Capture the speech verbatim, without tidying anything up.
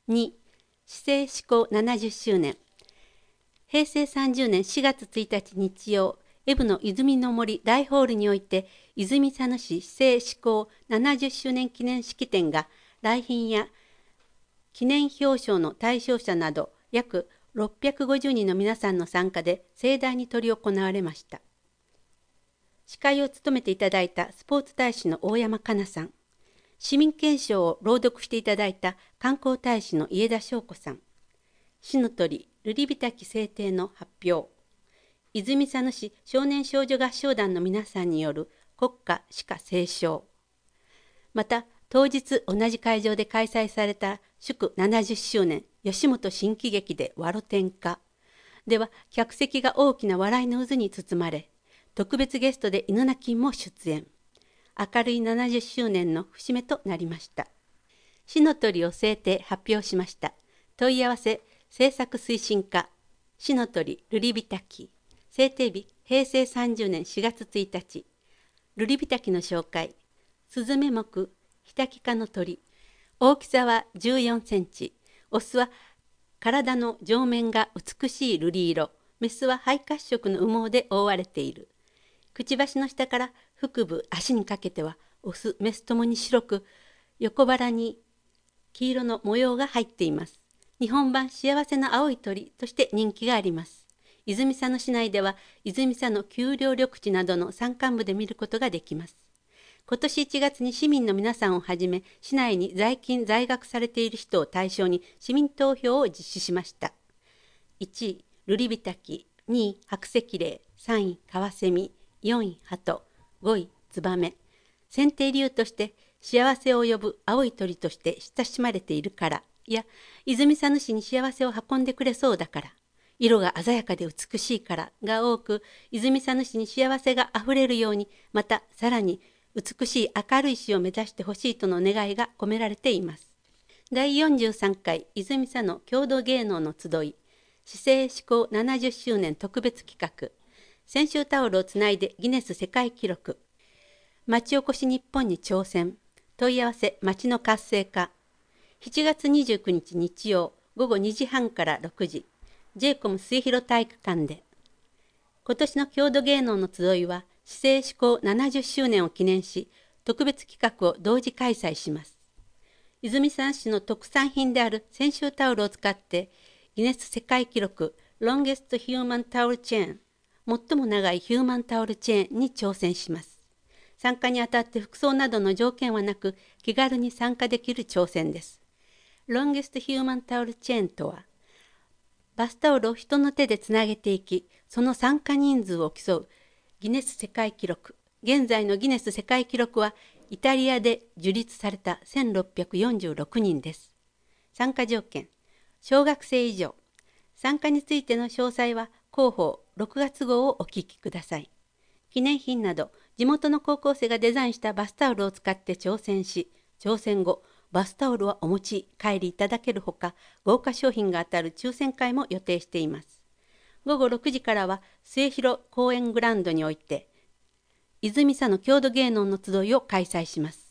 に、市政施行ななじゅっしゅうねん。へいせいさんじゅうねんしがつついたち日曜、江部の泉の森大ホールにおいて、泉佐野市市政施行ななじゅっしゅうねん記念式典が、来賓や記念表彰の対象者など約ろっぴゃくごじゅうにんの皆さんの参加で盛大に執り行われました。司会を務めていただいたスポーツ大使の大山かなさん、市民憲章を朗読していただいた観光大使の家田翔子さん、市の鳥瑠璃火滝制定の発表、泉佐野市少年少女合唱団の皆さんによる国歌詩歌斉唱、また当日同じ会場で開催された祝ななじゅっしゅうねん吉本新喜劇でわろてんかでは、客席が大きな笑いの渦に包まれ、特別ゲストで犬鳴金も出演。明るいななじゅっしゅうねんの節目となりました。市の鳥を制定発表しました。問い合わせ制作推進課、市の鳥瑠璃火滝、制定日へいせいさんじゅうねんしがつついたち、瑠璃火滝の紹介、スズメ目ヒタキ科の鳥、大きさはじゅうよんセンチ、オスは体の上面が美しい瑠璃色、メスは灰褐色の羽毛で覆われている。くちばしの下から腹部、足にかけてはオス、メスともに白く、横腹に黄色の模様が入っています。日本版幸せの青い鳥として人気があります。泉佐野市内では泉佐野丘陵緑地などの山間部で見ることができます。今年いちがつに市民の皆さんをはじめ、市内に在勤在学されている人を対象に市民投票を実施しました。いちい、瑠璃火滝、にい、白石霊、さんい、カワセミ、よんい、鳩、ごい、ツバメ。選定理由として、幸せを呼ぶ青い鳥として親しまれているからや、泉佐野市に幸せを運んでくれそうだから、色が鮮やかで美しいからが多く、泉佐野市に幸せがあふれるように、またさらに美しい明るい市を目指してほしいとの願いが込められています。だいよんじゅうさんかい泉佐野郷土芸能の集い、市政施行ななじゅっしゅうねん特別企画、泉州タオルをつないでギネス世界記録、町おこし日本に挑戦、問い合わせ町の活性化、しちがつにじゅうくにち日曜ごごにじはんからろくじ、ジェイコム末広体育館で。今年の郷土芸能の集いは、市政施行ななじゅっしゅうねんを記念し、特別企画を同時開催します。泉佐野市の特産品である泉州タオルを使って、ギネス世界記録、ロンゲストヒューマンタオルチェーン、最も長いヒューマンタオルチェーンに挑戦します。参加にあたって服装などの条件はなく、気軽に参加できる挑戦です。ロンゲストヒューマンタオルチェーンとは、バスタオルを人の手でつなげていき、その参加人数を競うギネス世界記録。現在のギネス世界記録は、イタリアで樹立されたせんろっぴゃくよんじゅうろくにんです。参加条件、小学生以上。参加についての詳細は、広報ろくがつ号をお聞きください。記念品など、地元の高校生がデザインしたバスタオルを使って挑戦し、挑戦後、バスタオルはお持ち帰りいただけるほか、豪華商品が当たる抽選会も予定しています。ごごろくじからは末広公園グランドにおいて、泉佐野郷土芸能の集いを開催します。